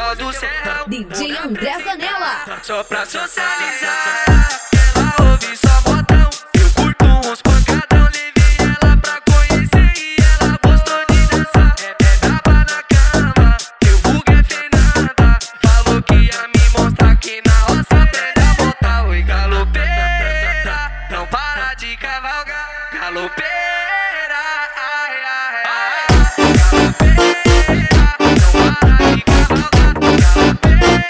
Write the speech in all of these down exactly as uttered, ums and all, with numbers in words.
dó do céu. D J André Zanella. Só pra socializar, ela ouve só botão. Eu curto uns pancadão, levei ela pra conhecer e ela gostou de dançar. É braba na cama, eu vulgo é Fernanda. Falou que ia me mostrar que na roça aprende a botar. Oi, galopeira, não para de cavalgar. Galopeira, ai, ai, ai. Galopeira, não para de cavalgar.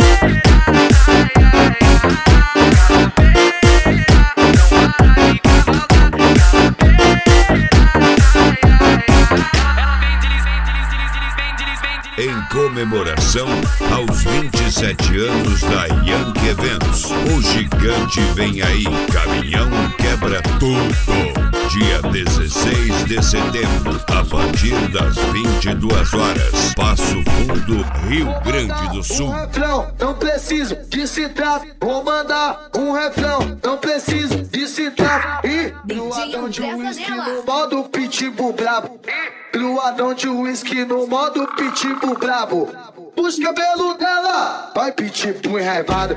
Em comemoração aos vinte e sete anos da Yankee Eventos, o gigante vem aí, caminhão quebra tudo. Dia dezesseis de setembro, a partir das vinte e duas horas, Passo Fundo, Rio Grande do Sul. Um refrão, não preciso de citar. Vou mandar um refrão, não preciso de citar. E Luadão de whisky no modo pitbull brabo. Luadão de whisky no modo pitbull brabo. Os cabelos dela vai pitbull enraivado.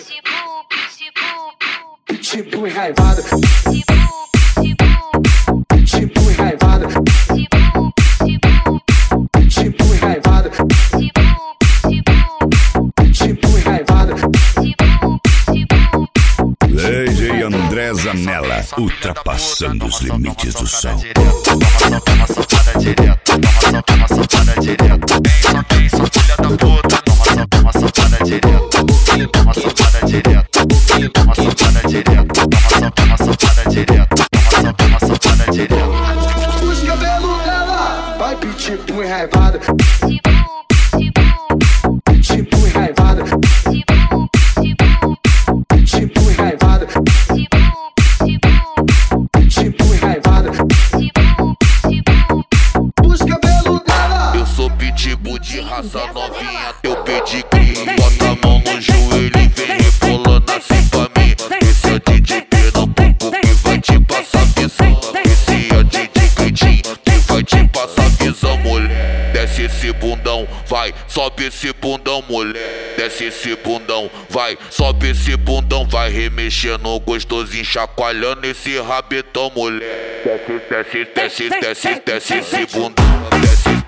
Pitbull enraivado. Pitbull enraivado. Pitbull enraivado. Pitbull enraivado. D J André Zanella, ultrapassando os limites do som. Toma socada direto, toma socada direto. Vem só filha da puta, toma toma socada direto. Toma socada direto, toma socada direto. Toma socada direto, toma socada direto. Os cabelos dela vai pitbull enraivado. Pitbull enraivado. Pitbull enraivado. Pitbull enraivado. Os cabelos dela. Eu sou pitbull de raça novinha, teu pedigree. Bota a mão no joelho e vem rebolando assim pra mim. Esse é o D J Pernambuco que vai te passar visão. Esse é o D J Cleitinho que vai te passar visão, mulher. Desce esse bundão, vai, sobe esse bundão, mulher. Desce esse bundão, vai, sobe esse bundão. Vai remexendo gostosinho, chacoalhando esse rabetão, mulher. Desce, desce, desce, desce, desce esse bundão. Desce,